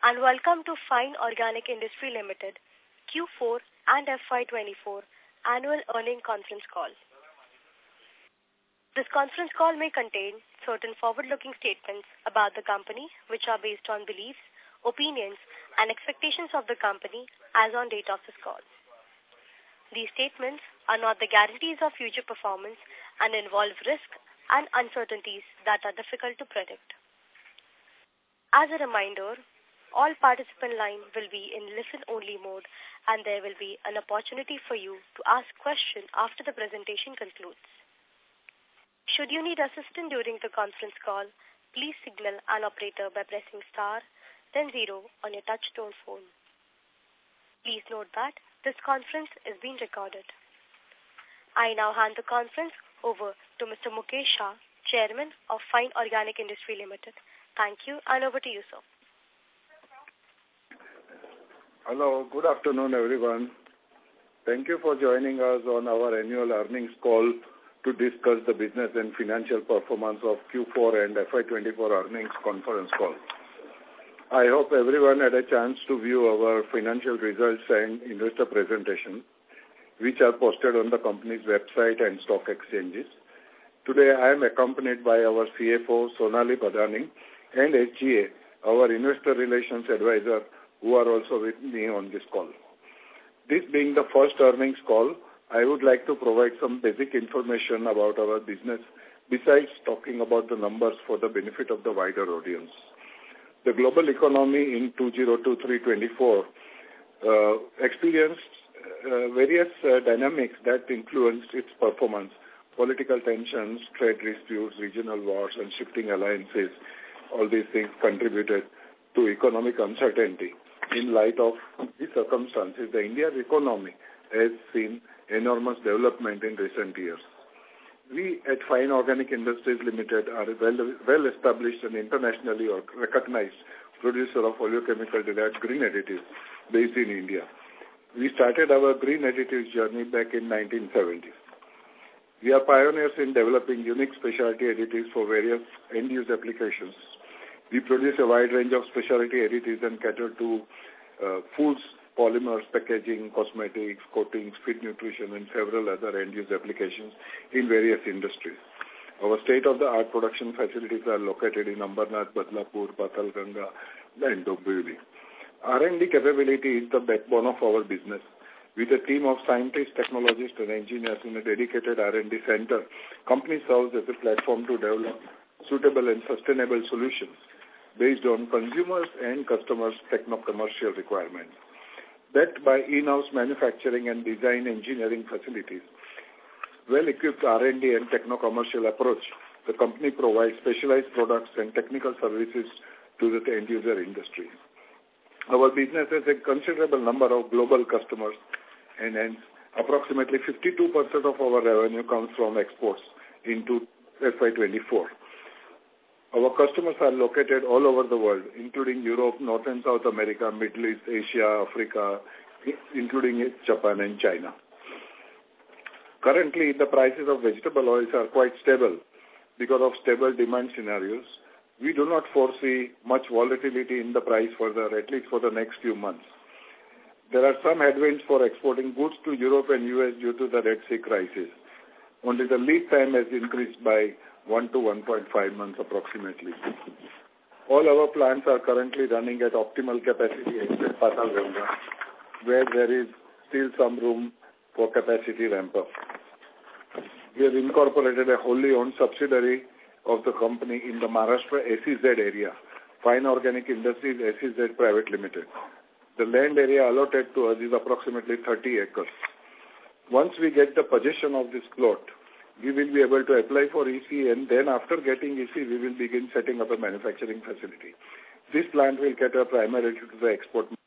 and welcome to Fine Organic Industry Limited Q4 and FY24 Annual Earning Conference Call. This conference call may contain certain forward-looking statements about the company which are based on beliefs, opinions and expectations of the company as on date of this call. These statements are not the guarantees of future performance and involve risks and uncertainties that are difficult to predict. As a reminder, all participant line will be in listen-only mode and there will be an opportunity for you to ask questions after the presentation concludes. Should you need assistance during the conference call, please signal an operator by pressing star, then 0 on your touch-tone phone. Please note that this conference is being recorded. I now hand the conference over to Mr. Mukesh Shah, Chairman of Fine Organic Industry Limited. Thank you, and over to you, sir. Hello, good afternoon, everyone. Thank you for joining us on our annual earnings call to discuss the business and financial performance of Q4 and FY24 earnings conference call. I hope everyone had a chance to view our financial results and investor presentation, which are posted on the company's website and stock exchanges. Today, I am accompanied by our CFO, Sonali Badani, and SGA, our investor relations advisor, who are also with me on this call. This being the first earnings call, I would like to provide some basic information about our business, besides talking about the numbers for the benefit of the wider audience. The global economy in 2023-24 experienced various dynamics that influenced its performance. Political tensions, trade disputes, regional wars, and shifting alliances, all these things contributed to economic uncertainty. In light of these circumstances, the Indian economy has seen enormous development in recent years. We at Fine Organic Industries Limited are a well-established and internationally recognized producer of oleochemical-derived green additives based in India. We started our green additives journey back in 1970s. We are pioneers in developing unique specialty additives for various end-use applications. We produce a wide range of specialty additives and cater to foods, polymers, packaging, cosmetics, coatings, feed nutrition, and several other end-use applications in various industries. Our state-of-the-art production facilities are located in Ambernath, Badlapur, Patalganga, and Dombivli. R&D capability is the backbone of our business. With a team of scientists, technologists, and engineers in a dedicated R&D center, company serves as a platform to develop suitable and sustainable solutions based on consumers' and customers' techno-commercial requirements. Backed by in-house manufacturing and design engineering facilities, well-equipped R&D and techno-commercial approach, the company provides specialized products and technical services to the end-user industry. Our business has a considerable number of global customers, and hence approximately 52% of our revenue comes from exports into FY24. Our customers are located all over the world, including Europe, North and South America, Middle East, Asia, Africa, including Japan and China. Currently, the prices of vegetable oils are quite stable because of stable demand scenarios. We do not foresee much volatility in the price further, at least for the next few months. There are some headwinds for exporting goods to Europe and US due to the Red Sea crisis. Only the lead time has increased by 1 to 1.5 months approximately. All our plants are currently running at optimal capacity except Patalganga, where there is still some room for capacity ramp-up. We have incorporated a wholly owned subsidiary of the company in the Maharashtra SEZ area, Fine Organic Industries SEZ Private Limited. The land area allotted to us is approximately 30 acres. Once we get the possession of this plot, we will be able to apply for EC, and then after getting EC, we will begin setting up a manufacturing facility. This plant will cater primarily to the export market.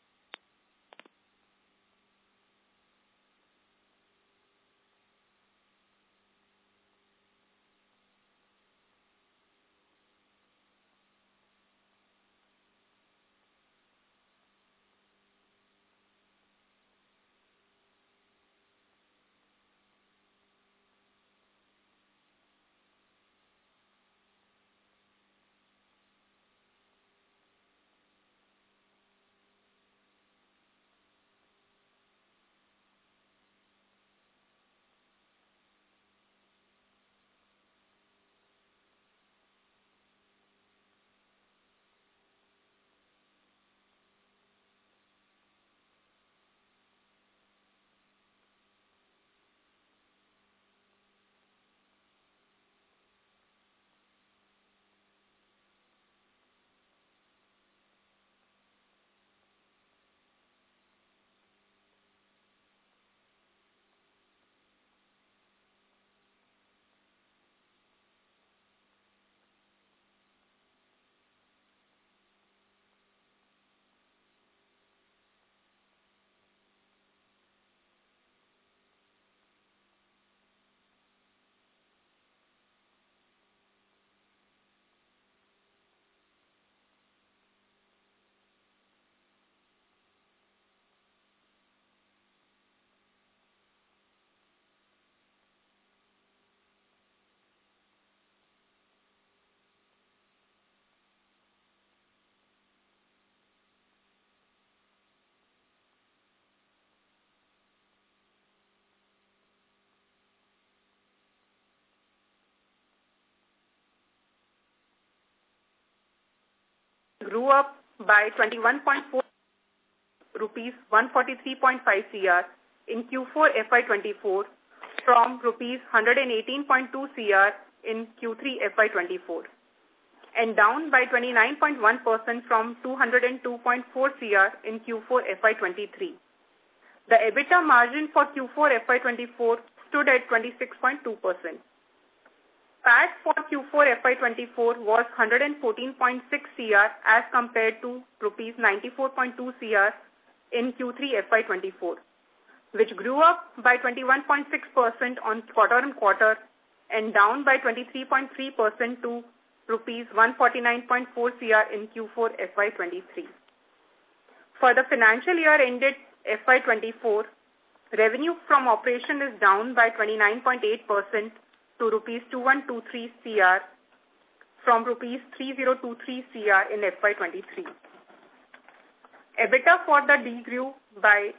grew up by 21.4 rupees 143.5 crore in Q4 FY24 from rupees 118.2 crore in Q3 FY24 and down by 29.1% from 202.4 crore in Q4 FY23. The EBITDA margin for Q4 FY24 stood at 26.2%. PAT for Q4 FY24 was 114.6 crore as compared to rupees 94.2 crore in Q3 FY24, which grew up by 21.6% on quarter-on-quarter and down by 23.3% to rupees 149.4 crore in Q4 FY23. For the financial year ended FY24, revenue from operation is down by 29.8% to rupees 2123 crore from rupees 3023 crore in FY23. EBITDA for the D grew by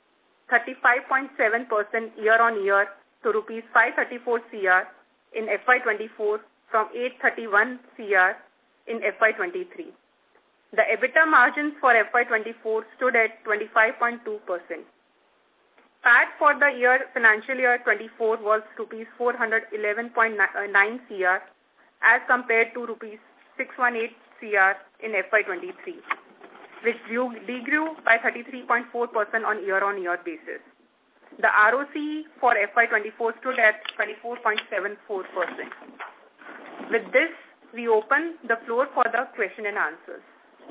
35.7% year-on-year to rupees 534 crore in FY24 from 831 crore in FY23. The EBITDA margins for FY24 stood at 25.2%. PAT for the financial year 24 was rupees 411.9 crore as compared to rupees 618 crore in FY23, which degrew by 33.4% on year-on-year basis. The ROC for FY24 stood at 24.74%. With this, we open the floor for the question and answers.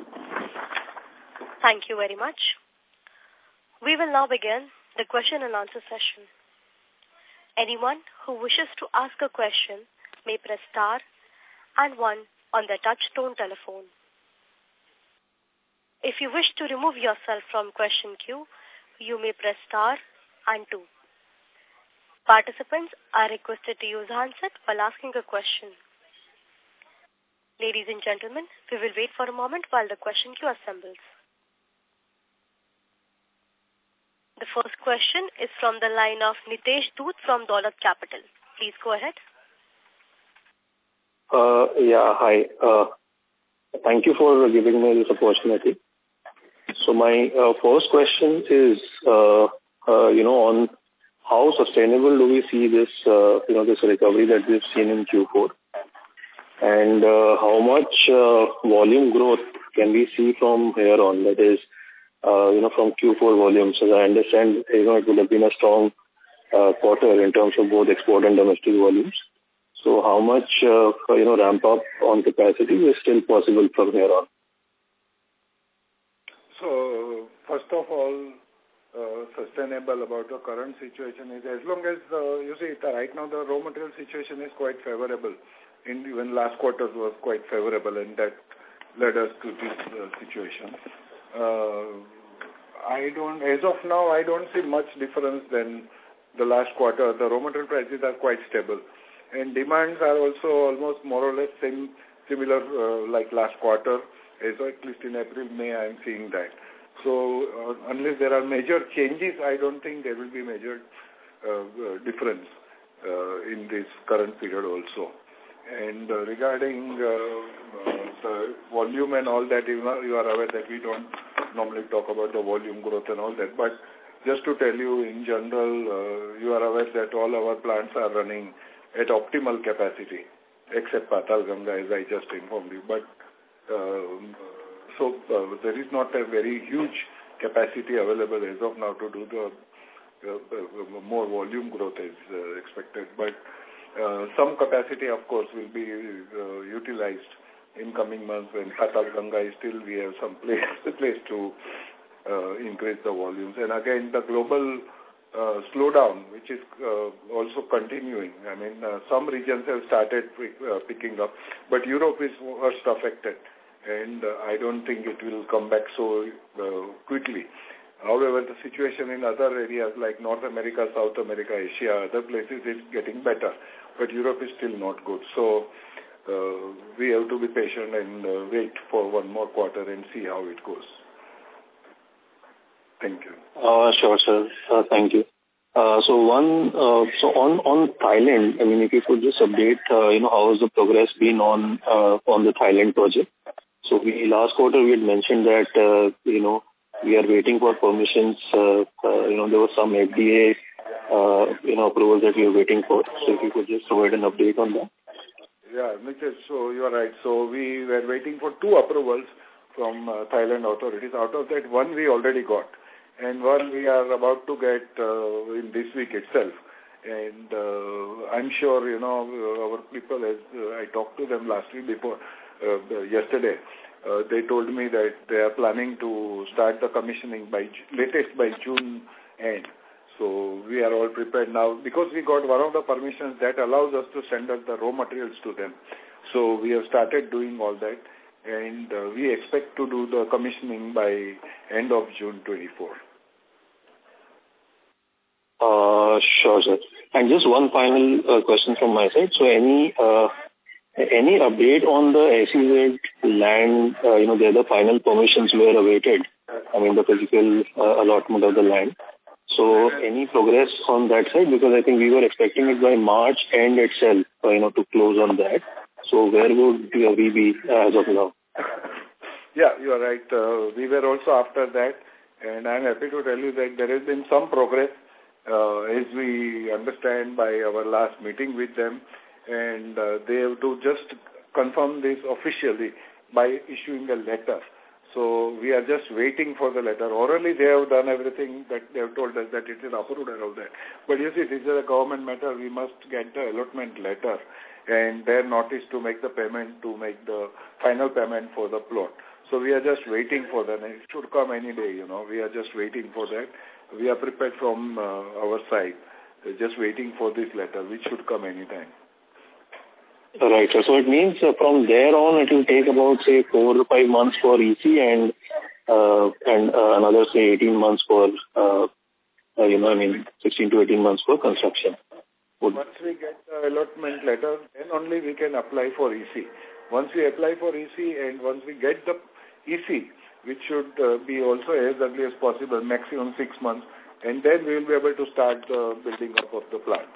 Thank you very much. We will now begin the question and answer session. Anyone who wishes to ask a question may press star and 1 on their touch-tone telephone. If you wish to remove yourself from question queue, you may press star and 2. Participants are requested to use handset while asking a question. Ladies and gentlemen, we will wait for a moment while the question queue assembles. The first question is from the line of Nitesh Dhoot from Dolat Capital. Please go ahead. Hi. Thank you for giving me this opportunity. So my first question is, on how sustainable do we see this, this recovery that we've seen in Q4, and how much volume growth can we see from here on? That is, from Q4 volumes. As I understand, it would have been a strong quarter in terms of both export and domestic volumes. So how much, ramp up on capacity is still possible from here on? So, first of all, sustainable about the current situation is as long as, right now the raw material situation is quite favorable. Even last quarter was quite favorable, and that led us to this situation. As of now, I don't see much difference than the last quarter. The raw material prices are quite stable, and demands are also almost more or less similar like last quarter. As at least in April, May, I am seeing that. So unless there are major changes, I don't think there will be major difference in this current period also. And regarding the volume and all that, you are aware that we don't normally talk about the volume growth and all that. But just to tell you, in general, you are aware that all our plants are running at optimal capacity, except Patalganga, as I just informed you. But so there is not a very huge capacity available as of now to do the more volume growth as expected. But some capacity, of course, will be utilized in coming months. When Patalganga is still, we have some place to increase the volumes. And again, the global slowdown, which is also continuing. I mean, some regions have started picking up, but Europe is worst affected, and I don't think it will come back so quickly. However, the situation in other areas like North America, South America, Asia, other places is getting better, but Europe is still not good. So we have to be patient and wait for one more quarter and see how it goes. Thank you. Sure, sir. Thank you. So on Thailand, I mean, if you could just update, how has the progress been on the Thailand project? So last quarter we had mentioned that, we are waiting for permissions. There was some FDA, approvals that we are waiting for. So if you could just provide an update on that. Yeah, Nitesh, so you are right. So we were waiting for 2 approvals from Thailand authorities. Out of that, 1 we already got, and 1 we are about to get in this week itself. And I'm sure, our people, as I talked to them last week yesterday, they told me that they are planning to start the commissioning latest by June end. So we are all prepared now because we got one of the permissions that allows us to send us the raw materials to them. So we have started doing all that, and we expect to do the commissioning by end of June 24. Sure, sir. And just one final question from my side. So any update on the SEZ land, the other final permissions were awaited, the physical allotment of the land. So any progress on that side? Because I think we were expecting it by March end itself, to close on that. So where would we be as of now? Yeah, you are right. We were also after that, and I'm happy to tell you that there has been some progress, as we understand by our last meeting with them, and they have to just confirm this officially by issuing a letter. So we are just waiting for the letter. Orally, they have done everything that they have told us that it is approved and all that. But you see, this is a government matter. We must get the allotment letter and their notice to make the payment, to make the final payment for the plot. So we are just waiting for that. And it should come any day, We are just waiting for that. We are prepared from our side. We're just waiting for this letter, which should come anytime. Right. So it means from there on, it will take about, say, 4 to 5 months for EC and another, say, 18 months for, 16 to 18 months for construction. Once we get the allotment letter, then only we can apply for EC. Once we apply for EC and once we get the EC, which should be also as early as possible, maximum 6 months, and then we will be able to start the building up of the plant.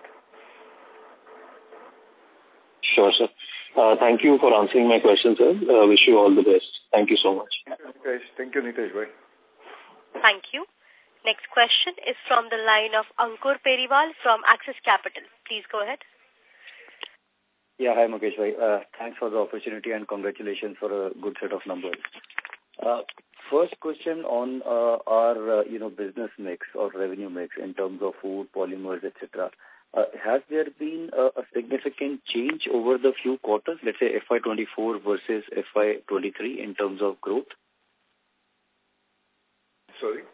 Sure, sir. Thank you for answering my questions, sir. Wish you all the best. Thank you so much. Thank you, Nitesh. Bye. Thank you. Next question is from the line of Ankur Periwal from Axis Capital. Please go ahead. Yeah, hi Mukesh bhai. Thanks for the opportunity and congratulations for a good set of numbers. First question on our business mix or revenue mix in terms of food, polymers, etc. Has there been a significant change over the few quarters, let's say FY24 versus FY23 in terms of growth? Sorry?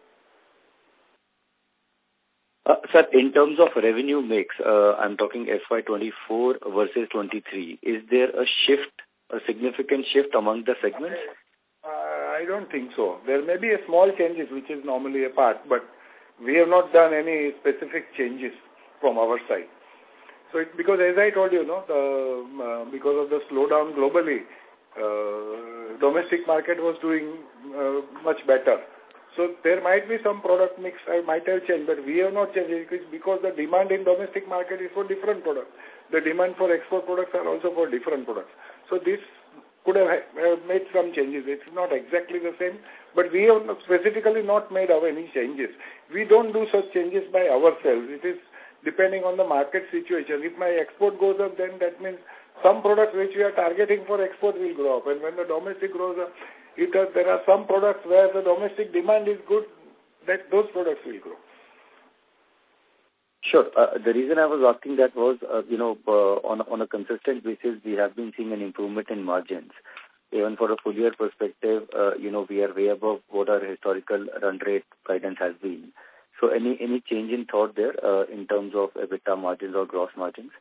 Sir, in terms of revenue mix, I'm talking FY24 versus 23. Is there a significant shift among the segments? I don't think so. There may be a small changes, which is normally a part, but we have not done any specific changes from our side. So because as I told you, because of the slowdown globally, domestic market was doing much better. So there might be some product mix I might have changed, but we have not changed it because the demand in domestic market is for different products. The demand for export products are also for different products. So this could have made some changes. It's not exactly the same, but we have specifically not made any changes. We don't do such changes by ourselves. It is depending on the market situation. If my export goes up, then that means some products which we are targeting for export will grow up. And when the domestic grows up, there are some products where the domestic demand is good, that those products will grow. Sure. The reason I was asking that was, on a consistent basis, we have been seeing an improvement in margins. Even for a full year perspective, we are way above what our historical run rate guidance has been. So any change in thought there in terms of EBITDA margins or gross margins?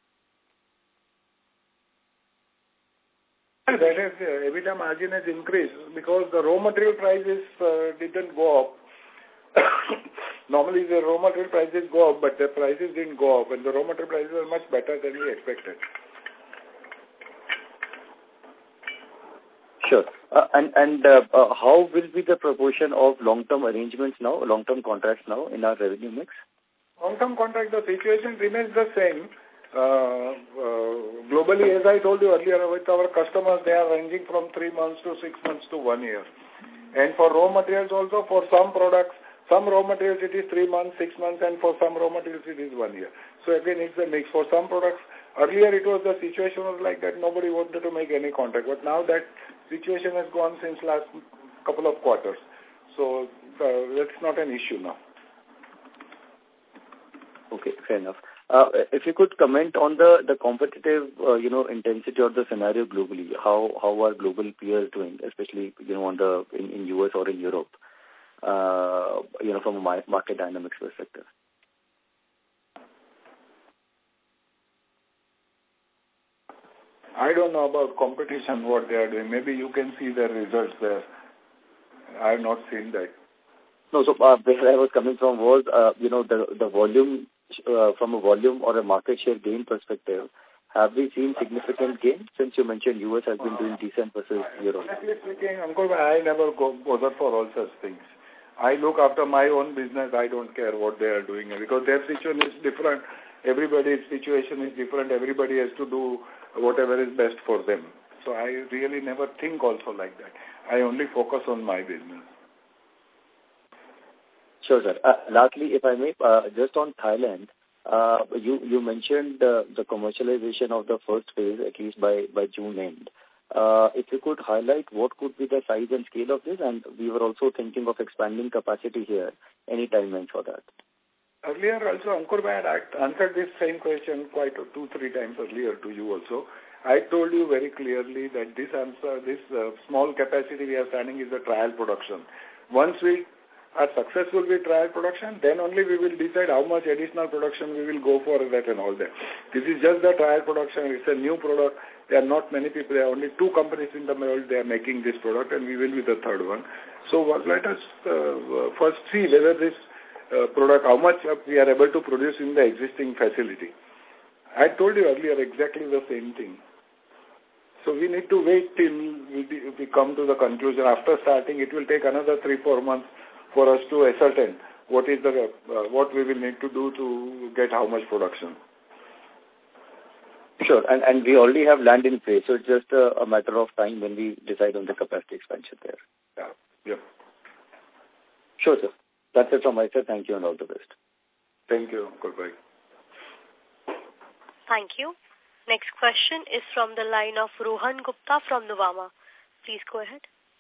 That is, EBITDA margin has increased because the raw material prices didn't go up. Normally the raw material prices go up, but the prices didn't go up, and the raw material prices are much better than we expected. Sure. And how will be the proportion of long-term arrangements now, long-term contracts now in our revenue mix? Long-term contract, the situation remains the same. globally, as I told you earlier, with our customers, they are ranging from 3 months to 6 months to 1 year. And for raw materials also, for some products, some raw materials it is 3 months, 6 months, and for some raw materials it is 1 year. So again, it's a mix. For some products, earlier it was the situation was like that, nobody wanted to make any contract. But now that situation has gone since last couple of quarters. So that's not an issue now. Okay, fair enough. If you could comment on the competitive, intensity of the scenario globally, how are global peers doing, especially, in US or in Europe, from a market dynamics perspective? I don't know about competition, what they are doing. Maybe you can see their results there. I have not seen that. No, so where I was coming from was, the volume, from a volume or a market share gain perspective, have we seen significant gain since you mentioned US has been doing decent versus Europe? Honestly speaking, Ankur, I never go bother for all such things. I look after my own business. I don't care what they are doing because their situation is different. Everybody's situation is different. Everybody has to do whatever is best for them. So I really never think also like that. I only focus on my business. Sure, sir. Lastly, if I may, just on Thailand, you mentioned the commercialization of the first phase, at least by June end. If you could highlight what could be the size and scale of this, and we were also thinking of expanding capacity here. Any timeline for that? Earlier also, Ankur, I had answered this same question quite 2-3 times earlier to you also. I told you very clearly that this small capacity we are standing is a trial production. Once we are successful with trial production, then only we will decide how much additional production we will go for that and all that. This is just the trial production. It's a new product. There are not many people. There are only 2 companies in the world. They are making this product, and we will be the 3rd one. So let us first see whether this product, how much we are able to produce in the existing facility. I told you earlier exactly the same thing. So we need to wait till we come to the conclusion. After starting, it will take another 3-4 months for us to ascertain what is what we will need to do to get how much production. Sure, and we already have land in place, so it's just a matter of time when we decide on the capacity expansion there. Yeah. Sure, sir. That's it from my side. Thank you and all the best. Thank you, Ankur bhai. Thank you. Next question is from the line of Rohan Gupta from Nuvama. Please go ahead.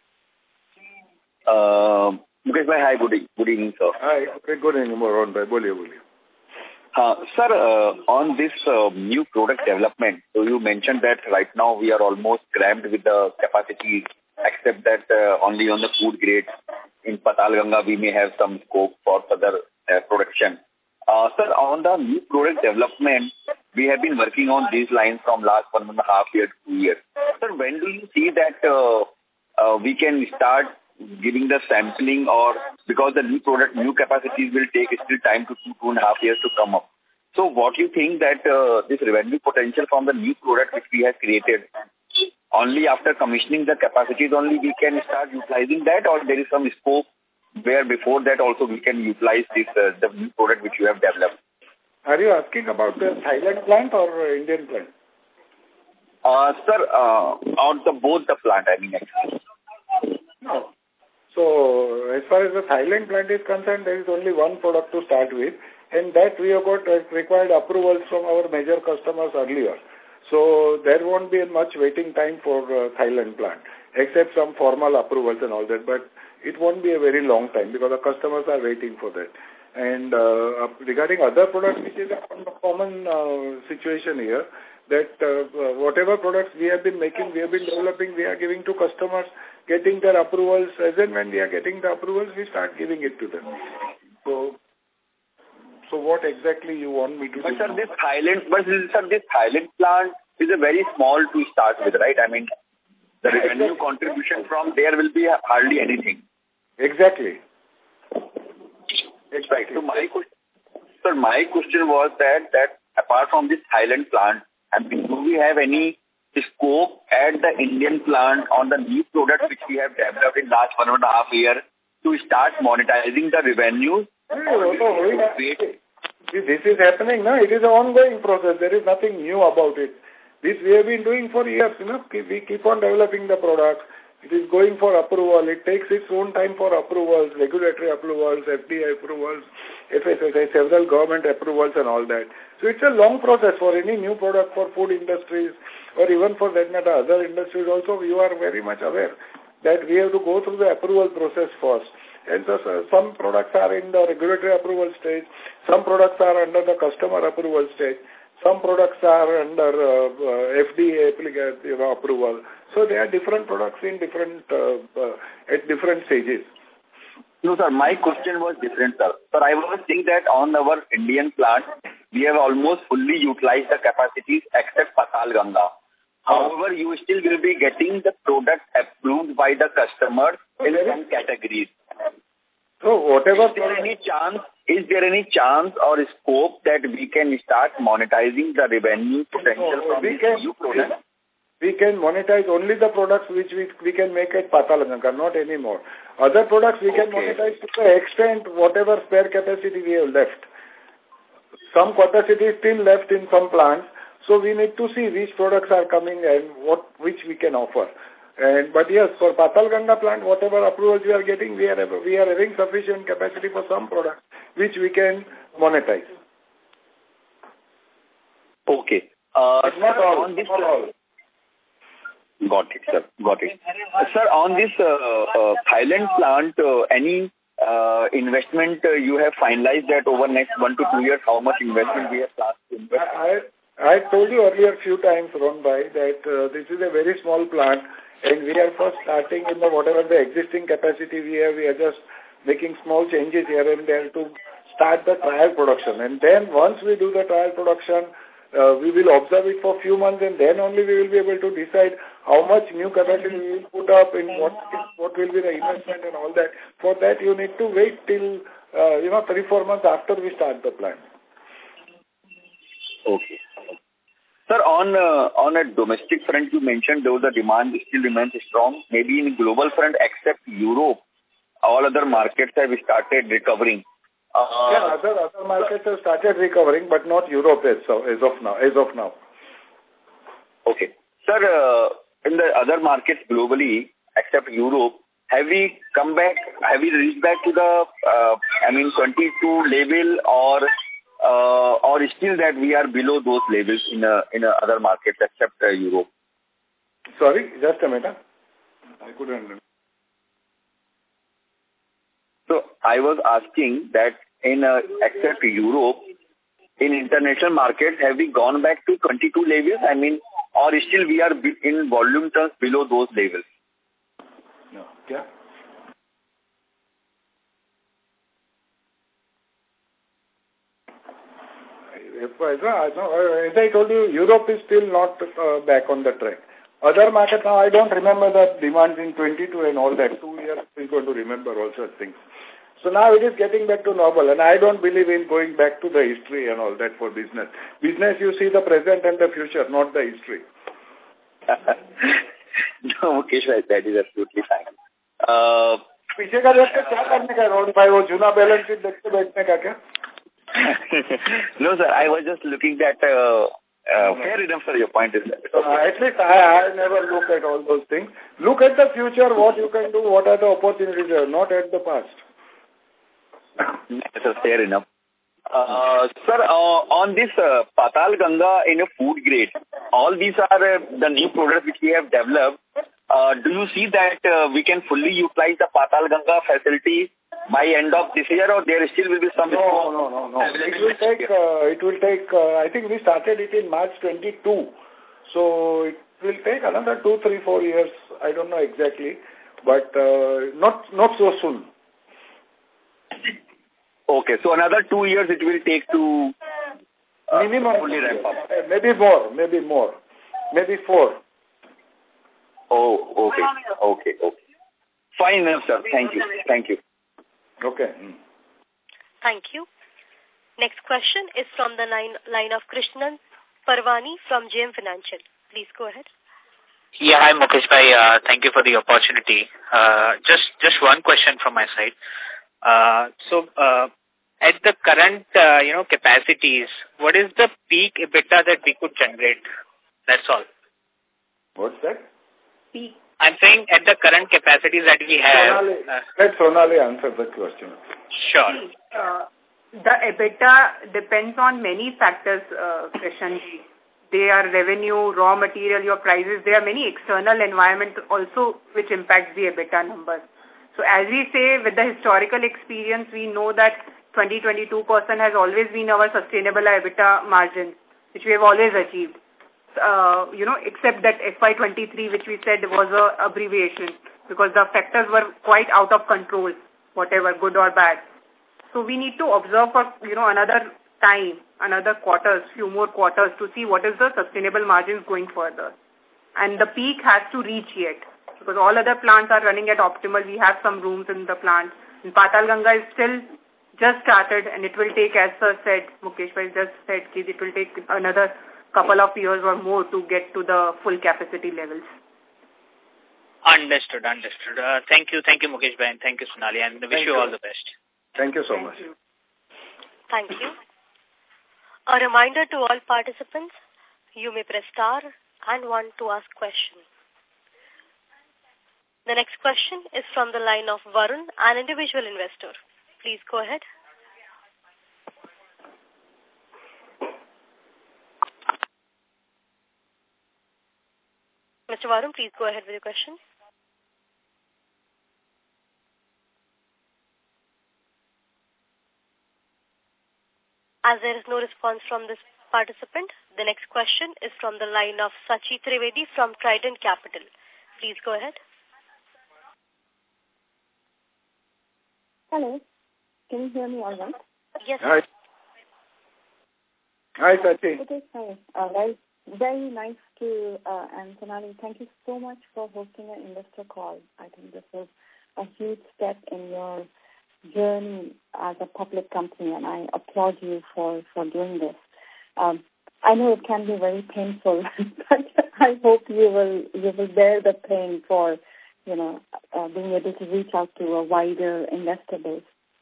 Mukesh bhai, hi, good evening, sir. Hi, good evening, Rohan bhai. Boliye. Sir, on this new product development, so you mentioned that right now we are almost crammed with the capacity, except that only on the food grade in Patalganga we may have some scope for further production. Sir, on the new product development, we have been working on these lines from last 1.5 years to 2 years. Sir, when do you see that we can start giving the sampling, or because the new capacities will take still time to 2.5 years to come up. So what do you think that this revenue potential from the new product which we have created, only after commissioning the capacities only we can start utilizing that, or there is some scope where before that also we can utilize this the new product which you have developed? Are you asking about the Thailand plant or Indian plant? Sir, on both the plant, I mean actually. No. So, as far as the Thailand plant is concerned, there is only one product to start with, and that we have got required approvals from our major customers earlier. So, there won't be much waiting time for Thailand plant, except some formal approvals and all that, but it won't be a very long time because the customers are waiting for that. And regarding other products, which is a common situation here, that whatever products we have been making, we have been developing, we are giving to customers, getting their approvals. As and when we are getting the approvals, we start giving it to them. So what exactly you want me to do? Sir, this Thailand plant is a very small to start with, right? I mean, the revenue contribution from there will be hardly anything. Exactly. So my question was that apart from this Thailand plant, do we have any scope at the Indian plant on the new product which we have developed in last 1.5 years to start monetizing the revenues? This is happening now. It is an ongoing process. There is nothing new about it. This we have been doing for years. We keep on developing the product. It is going for approval. It takes its own time for approvals, regulatory approvals, FDA approvals, FSSAI, several government approvals and all that. So it's a long process for any new product for food industries or even for that matter other industries also. You are very much aware that we have to go through the approval process first. And so some products are in the regulatory approval stage, some products are under the customer approval stage, some products are under FDA approval. So there are different products in at different stages. No, sir, my question was different, sir. Sir, I was saying that on our Indian plant, we have almost fully utilized the capacities except Patalganga. However, you still will be getting the product approved by the customer in some categories. So whatever... Is there any chance or scope that we can start monetizing the revenue potential from these new products? We can monetize only the products which we can make at Patalganga, not anymore. Other products we can monetize to the extent whatever spare capacity we have left. Some capacity is still left in some plants, so we need to see which products are coming and which we can offer. But yes, for Patalganga plant, whatever approvals we are getting, we are having sufficient capacity for some products which we can monetize. Okay. Not all. Got it, sir. Got it. Sir, on this Thailand plant, any investment you have finalized that over next 1 to 2 years, how much investment we have planned to invest? I told you earlier a few times, Ron Bhai, that this is a very small plant and we are first starting in whatever the existing capacity we have. We are just making small changes here and there to start the trial production. And then once we do the trial production, we will observe it for a few months and then only we will be able to decide how much new capacity we will put up and what will be the investment and all that. For that you need to wait till 3-4 months after we start the plant. Okay. Sir, on a domestic front, you mentioned though the demand still remains strong. Maybe in global front, except Europe, all other markets have started recovering. Other markets have started recovering, but not Europe as of now. Okay. Sir, in the other markets globally, except Europe, have we come back, have we reached back to the, 22 level or still that we are below those levels in other markets except Europe? Sorry, just a minute. I couldn't understand. So I was asking that except Europe, in international markets, have we gone back to 22 levels? Or still we are in volume terms below those levels? No. Yeah. As I told you, Europe is still not back on the track. Other markets now, I don't remember the demands in 22 and all that. 2 years is going to remember all such things. So now it is getting back to normal, and I don't believe in going back to the history and all that for business. Business, you see the present and the future, not the history. No, Mukesh bhai, that is absolutely fine. पीछे का देख के क्या करने का road भाई वो जूना balance sheet देख के बैठने का क्या? No, sir, I was just looking at fair enough, sir, your point is that. At least I never look at all those things. Look at the future, what you can do, what are the opportunities there, not at the past. Sir, fair enough. Sir, on this Patalganga in a food grade, all these are the new products which we have developed. Do you see that we can fully utilize the Patalganga facility by end of this year, or there still will be some... No. It will take, I think we started it in March 22. So it will take another 2, 3, 4 years. I don't know exactly, but not so soon. Okay, so another 2 years it will take to minimum fully ramp up. Maybe more. Maybe 4. Oh, okay. Fine enough, sir. Thank you. Okay. Thank you. Next question is from the line of Krishnan Parwani from JM Financial. Please go ahead. Yeah, hi Mukesh bhai. Thank you for the opportunity. Just one question from my side. So at the current, capacities, what is the peak EBITDA that we could generate? That's all. What's that? Peak. I'm saying at the current capacities that we have. Let Sonali answer the question. Sure. The EBITDA depends on many factors, Krishanji. They are revenue, raw material, your prices. There are many external environment also which impacts the EBITDA numbers. So as we say, with the historical experience, we know that 22% has always been our sustainable EBITDA margin, which we have always achieved. Except that FY23, which we said was a abbreviation, because the factors were quite out of control, whatever, good or bad. So we need to observe for, another time, another quarters, few more quarters to see what is the sustainable margins going further. And the peak has to reach yet, because all other plants are running at optimal. We have some rooms in the plant. And Patalganga is still just started, and it will take, as Sir said, Mukesh Bhai just said, it will take another couple of years or more to get to the full capacity levels. Understood. Thank you, Mukesh Bhai, and thank you, Sonali, and wish you all the best. Thank you so much. Thank you. A reminder to all participants, you may press star and 1 to ask questions. The next question is from the line of Varun, an individual investor. Please go ahead. Mr. Varun, please go ahead with your question. As there is no response from this participant, the next question is from the line of Sachi Trivedi from Trident Capital. Please go ahead. Hello. Can you hear me all right? Yes. Hi. Hi, Sachi. Okay, hi. Very nice to, and Sonali, thank you so much for hosting an investor call. I think this is a huge step in your journey as a public company, and I applaud you for doing this. I know it can be very painful, but I hope you will bear the pain for, being able to reach out to a wider investor base.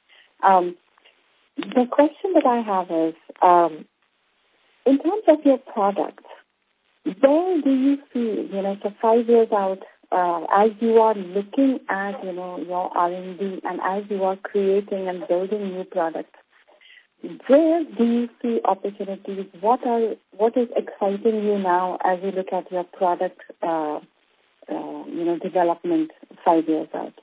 The question that I have is, in terms of your products, where do you see, so 5 years out, as you are looking at, your R&D and as you are creating and building new products, where do you see opportunities? What is exciting you now as you look at your product, development 5 years out?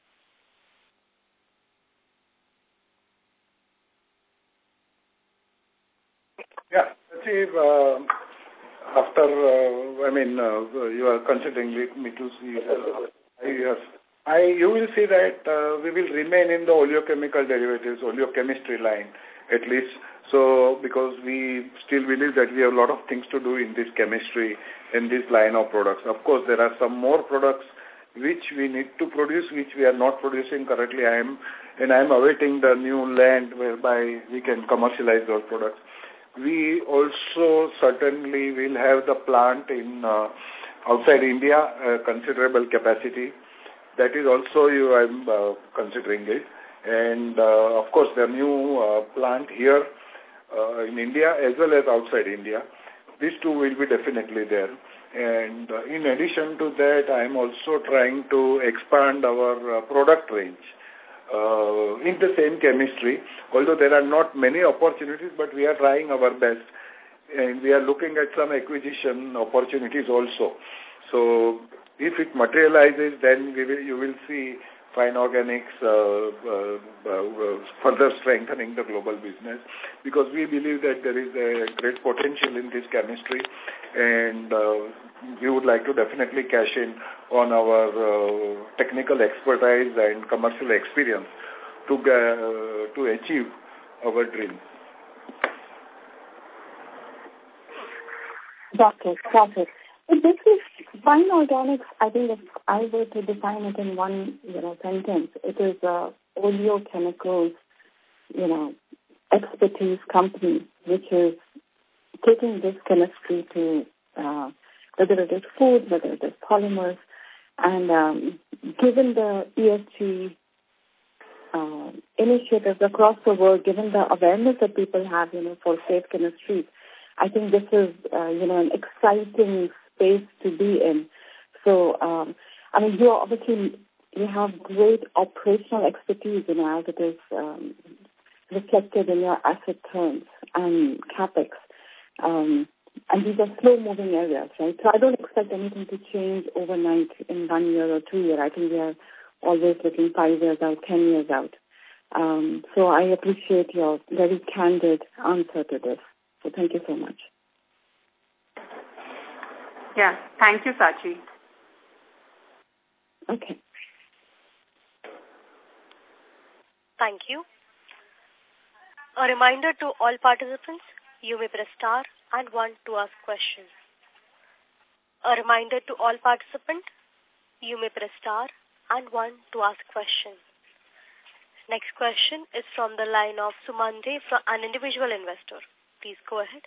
Yeah, see, you are considering me to see 5 years. You will see that we will remain in the oleochemical derivatives, oleochemistry line, at least. So, because we still believe that we have a lot of things to do in this chemistry, in this line of products. Of course, there are some more products which we need to produce, which we are not producing currently. I am awaiting the new land whereby we can commercialize those products. We also certainly will have the plant in outside India, considerable capacity. That is also I'm considering it. And, of course, the new plant here in India as well as outside India. These two will be definitely there. And in addition to that, I am also trying to expand our product range in the same chemistry, although there are not many opportunities, but we are trying our best. And we are looking at some acquisition opportunities also. So if it materializes, then you will see Fine Organics further strengthening the global business, because we believe that there is a great potential in this chemistry, and we would like to definitely cash in on our technical expertise and commercial experience to achieve our dreams. Got it. This is Fine Organics. I think if I were to define it in one, sentence, it is a oleochemicals, expertise company, which is taking this chemistry to whether it is food, whether it is polymers, and given the ESG initiatives across the world, given the awareness that people have, for safe chemistry. I think this is, an exciting space to be in. So, you have great operational expertise, as it is reflected in your asset turns and CapEx. And these are slow-moving areas, right? So I don't expect anything to change overnight in 1 year or 2 years. I think we are always looking 5 years out, 10 years out. So I appreciate your very candid answer to this. So thank you so much. Yeah, thank you, Sachi. Okay. Thank you. A reminder to all participants, you may press star and 1 to ask questions. A reminder to all participants, you may press star and 1 to ask questions. Next question is from the line of Sumande, from an individual investor. Please go ahead.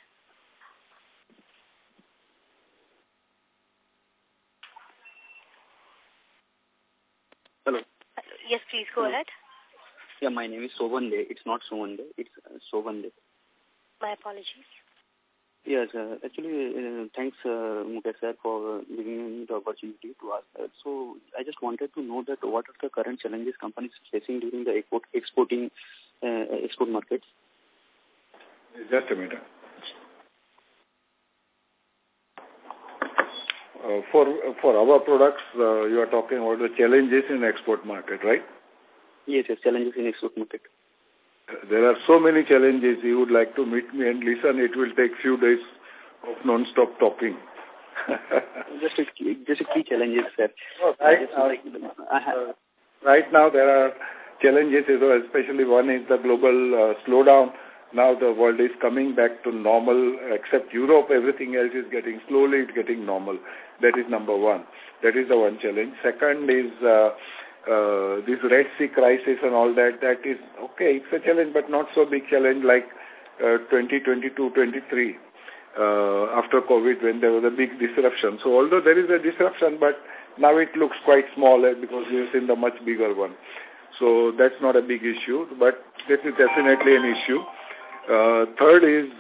Hello. Yes, please go ahead. Yeah, my name is Sovande. It's not Sovande. It's Sovande. My apologies. Yes, actually, thanks, Mukesh sir, for giving me the opportunity to ask. So, I just wanted to know that what are the current challenges companies facing during the export markets? Just a minute. For our products, you are talking about the challenges in export market, right? Yes, challenges in export market. There are so many challenges. You would like to meet me and listen. It will take few days of non-stop talking. just a key challenges, sir. Right now there are challenges, especially one is the global slowdown. Now the world is coming back to normal, except Europe. Everything else is slowly getting normal. That is number one. That is the one challenge. Second is this Red Sea crisis and all that. That is okay. It's a challenge, but not so big challenge like 2022-23 after COVID, when there was a big disruption. So although there is a disruption, but now it looks quite small because we have seen the much bigger one. So that's not a big issue, but that is definitely an issue. Third is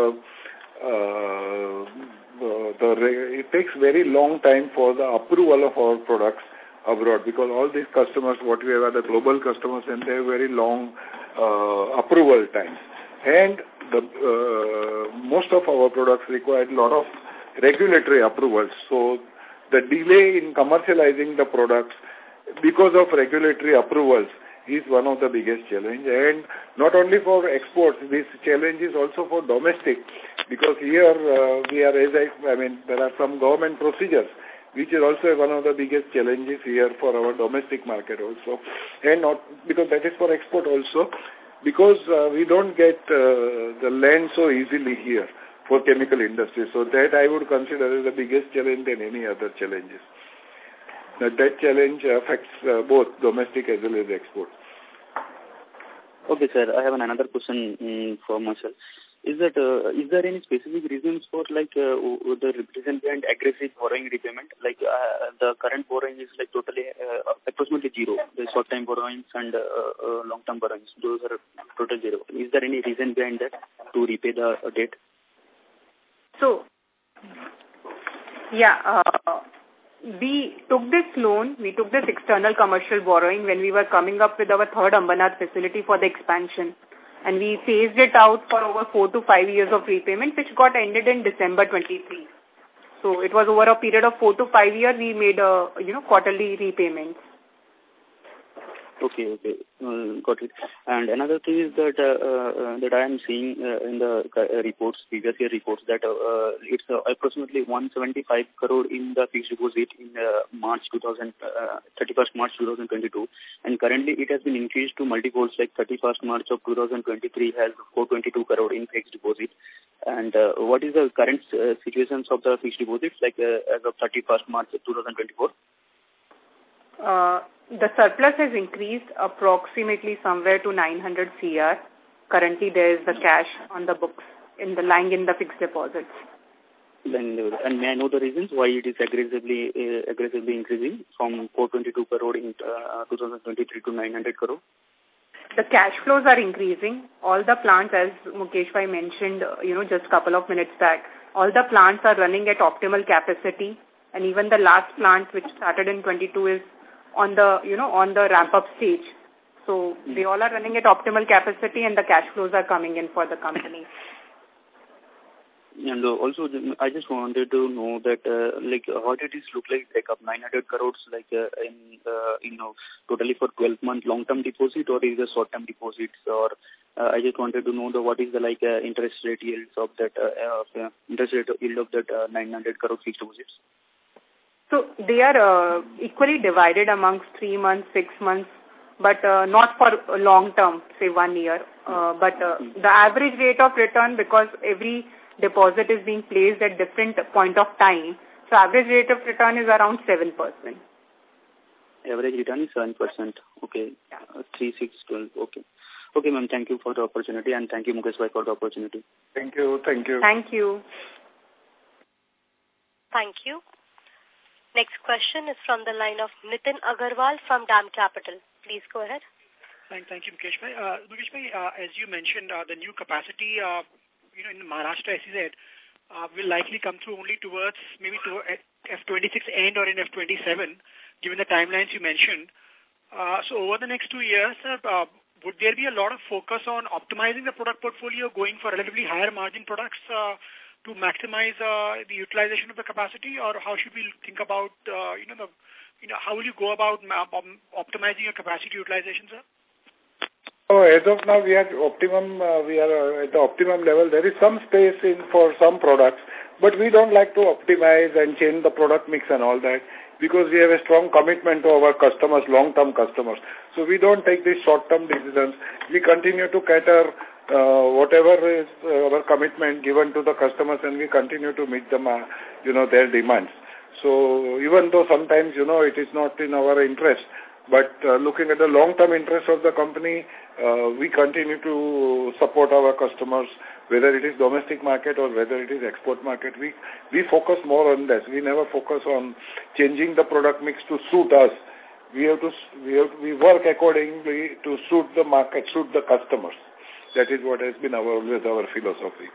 it takes very long time for the approval of our products abroad, because all these customers, what we have are the global customers, and they have very long approval times. And most of our products require a lot of regulatory approvals. So the delay in commercializing the products because of regulatory approvals is one of the biggest challenge. And not only for exports, this challenge is also for domestic, because here we are, there are some government procedures, which is also one of the biggest challenges here for our domestic market also. And not because that is for export also, because we don't get the land so easily here for chemical industry. So that I would consider as the biggest challenge than any other challenges. That challenge affects both domestic as well as export. Okay, sir. I have another question for myself. Is there any specific reasons for the reason behind aggressive borrowing repayment? The current borrowing is totally approximately zero. The short-term borrowings and long-term borrowings, those are total zero. Is there any reason behind that to repay the debt? So, yeah, we took this loan, we took this external commercial borrowing when we were coming up with our third Ambernath facility for the expansion. And we phased it out for over 4 to 5 years of repayment, which got ended in December 23. So it was over a period of 4 to 5 years we made quarterly repayments. Okay, got it. And another thing is that I am seeing in the reports, previous year reports, that it's approximately 175 crore in the fixed deposit in 31st March 2022, and currently it has been increased to multiples, like 31st March of 2023 has 422 crore in fixed deposit. And what is the current situations of the fixed deposits, as of 31st March 2024? The surplus has increased approximately somewhere to 900 CR. Currently, there is the cash on the books lying in the fixed deposits. And may I know the reasons why it is aggressively increasing from 422 crore in 2023 to 900 crore? the cash flows are increasing. All the plants, as Mukesh Bhai mentioned, just a couple of minutes back, all the plants are running at optimal capacity. And even the last plant, which started in 22, is on the, on the ramp-up stage. So they all are running at optimal capacity and the cash flows are coming in for the company. And also, I just wanted to know that, how did it look like breakup? 900 crores, totally for 12-month long-term deposit, or is it short-term deposits? Or I just wanted to know what is the interest rate yields of that 900 crore fixed deposits. So they are equally divided amongst 3 months, 6 months, but not for long term, say 1 year. But the average rate of return, because every deposit is being placed at different point of time, so average rate of return is around 7%. Average return is 7%. Okay. 3, 6, 12. Okay. Okay, ma'am. Thank you for the opportunity, and thank you, Mukesh Bhai, for the opportunity. Thank you. Thank you. Thank you. Thank you. Next question is from the line of Nitin Agarwal from DAM Capital. Please go ahead. Thank you, Mukesh Bhai. Mukesh Bhai, as you mentioned, the new capacity, in Maharashtra SEZ will likely come through only towards maybe to F26 end or in F27, given the timelines you mentioned. So over the next 2 years, would there be a lot of focus on optimizing the product portfolio, going for relatively higher margin products to maximize the utilization of the capacity, or how should we think about, how will you go about optimizing your capacity utilization, sir? So as of now, we are at the optimum level. There is some space for some products, but we don't like to optimize and change the product mix and all that, because we have a strong commitment to our customers, long-term customers. So we don't take these short-term decisions. We continue to cater whatever is our commitment given to the customers, and we continue to meet them, their demands. So even though sometimes, it is not in our interest, but looking at the long-term interest of the company, we continue to support our customers, whether it is domestic market or whether it is export market. We focus more on this. We never focus on changing the product mix to suit us. We work accordingly to suit the market, suit the customers. That is what has been always our philosophy.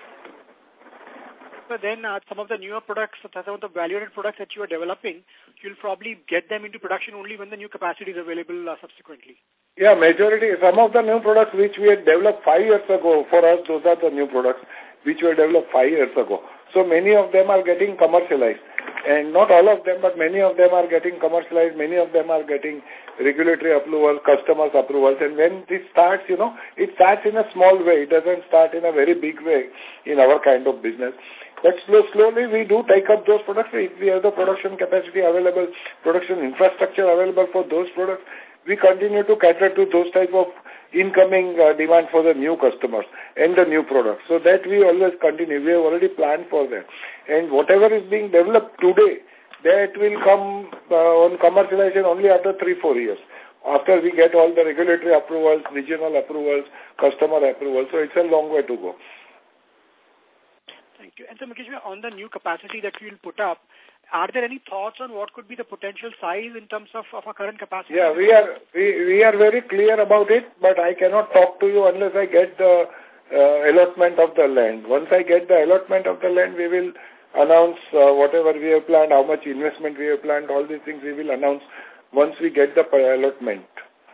So then some of the newer products, some of the value-added products that you are developing, you'll probably get them into production only when the new capacity is available subsequently. Yeah, majority. Some of the new products which we had developed 5 years ago, for us, those are the new products which were developed 5 years ago. So many of them are getting commercialized. And not all of them, but many of them are getting commercialized. Many of them are getting regulatory approval, customers approvals. And when this starts, it starts in a small way. It doesn't start in a very big way in our kind of business. But slowly we do take up those products. If we have the production capacity available, production infrastructure available for those products, we continue to cater to those type of incoming demand for the new customers and the new products. So that we always continue. We have already planned for that. And whatever is being developed today, that will come on commercialization only after 3-4 years. After we get all the regulatory approvals, regional approvals, customer approvals. So it's a long way to go. Thank you. And so, Mukesh, on the new capacity that we will put up, are there any thoughts on what could be the potential size in terms of our current capacity? Yeah, we are very clear about it, but I cannot talk to you unless I get the allotment of the land. Once I get the allotment of the land, we will announce whatever we have planned, how much investment we have planned, all these things we will announce once we get the allotment.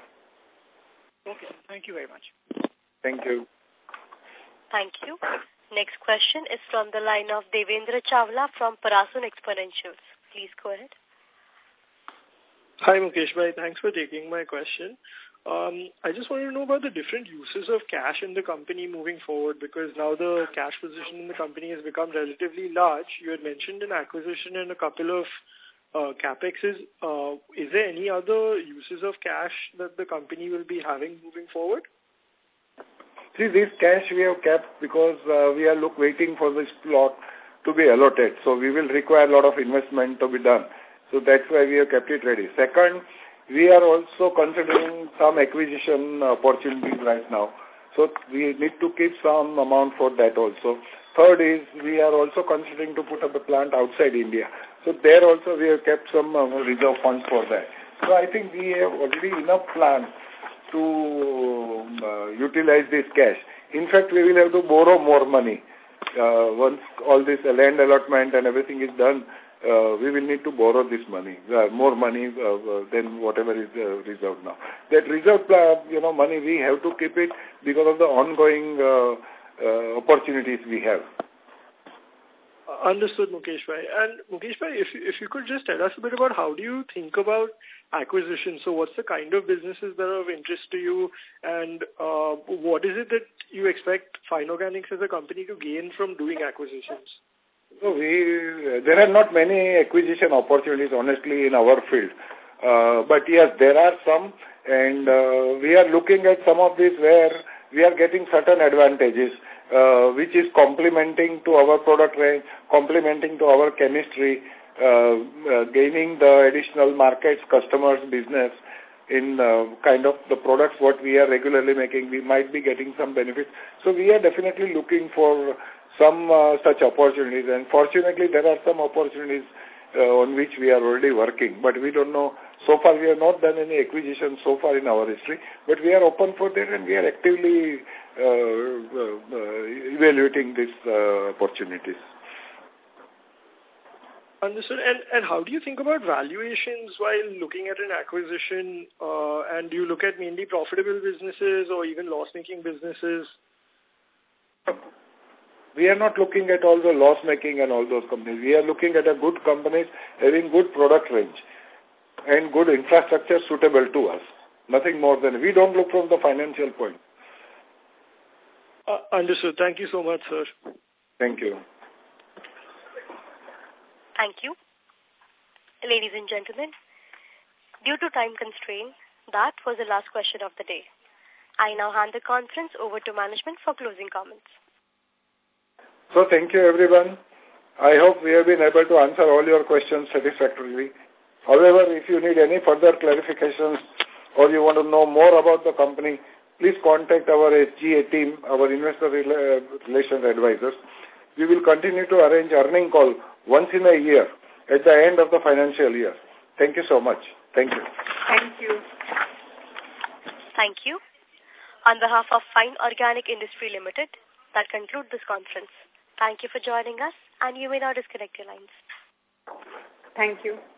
Okay, thank you very much. Thank you. Thank you. Next question is from the line of Devendra Chawla from Parasun Exponentials. Please go ahead. Hi, Mukesh Bhai. Thanks for taking my question. I just want to know about the different uses of cash in the company moving forward, because now the cash position in the company has become relatively large. You had mentioned an acquisition and a couple of CapExes. Is there any other uses of cash that the company will be having moving forward? See, this cash we have kept because we are waiting for this plot to be allotted. So we will require a lot of investment to be done. So that's why we have kept it ready. Second, we are also considering some acquisition opportunities right now. So we need to keep some amount for that also. Third is we are also considering to put up a plant outside India. So there also we have kept some reserve funds for that. So I think we have already enough plans to utilize this cash. In fact, we will have to borrow more money. Once all this land allotment and everything is done, we will need to borrow this money, more money than whatever is reserved now. That reserved, money, we have to keep it because of the ongoing opportunities we have. Understood, Mukesh Bhai. And Mukesh Bhai, if you could just tell us a bit about how do you think about acquisition? So what's the kind of businesses that are of interest to you, and what is it that you expect Fine Organics as a company to gain from doing acquisitions? So there are not many acquisition opportunities, honestly, in our field. But yes, there are some, and we are looking at some of these where we are getting certain advantages, which is complementing to our product range, complementing to our chemistry, gaining the additional markets, customers, business in kind of the products what we are regularly making. We might be getting some benefits. So we are definitely looking for some such opportunities, and fortunately there are some opportunities on which we are already working, but we don't know. So far we have not done any acquisitions so far in our history, but we are open for that, and we are actively evaluating these opportunities. Understood. And how do you think about valuations while looking at an acquisition? And do you look at mainly profitable businesses or even loss-making businesses? We are not looking at all the loss-making and all those companies. We are looking at a good companies having good product range and good infrastructure suitable to us. Nothing more than. We don't look from the financial point. Understood. Thank you so much, sir. Thank you. Thank you. Ladies and gentlemen, due to time constraint, that was the last question of the day. I now hand the conference over to management for closing comments. So thank you, everyone. I hope we have been able to answer all your questions satisfactorily. However, if you need any further clarifications or you want to know more about the company, please contact our SGA team, our investor relations advisors. We will continue to arrange earning call once in a year at the end of the financial year. Thank you so much. Thank you. Thank you. Thank you. On behalf of Fine Organic Industry Limited, that concludes this conference. Thank you for joining us, and you may now disconnect your lines. Thank you.